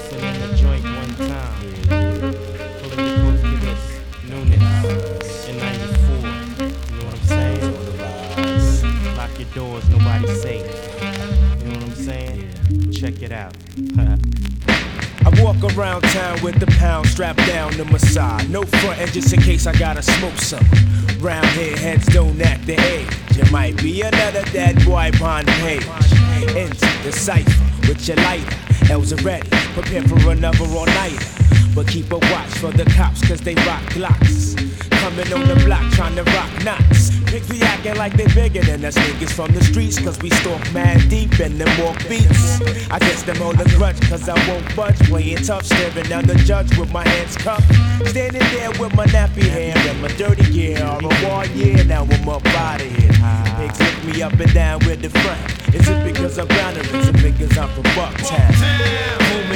bustin' in the joint one time. Pulling the coast to this newness in 94. You know what I'm saying? Lock your doors, nobody's safe. You know what I'm saying? Check it out. I walk around town with the pound strapped down to my side. No frontin' just in case I gotta smoke some. Round here, heads don't act the age. You might be another dead boy upon page. Into the cipher with your lighter. L's are ready, prepare for another all-nighter. But keep a watch for the cops, cause they rock Glocks. Coming on the block trying to rock knots. Pigs be acting like they bigger than us niggas from the streets, cause we stalk mad deep in them walk beats. I guess them all a grudge, cause I won't budge. Playing tough, staring down the judge with my hands cupped. Standing there with my nappy hair and my dirty gear. All a war year, now I'm up out of here. Pigs hit me up and down with the front. Is it because I'm bound or is it because I'm from Bucktown? Home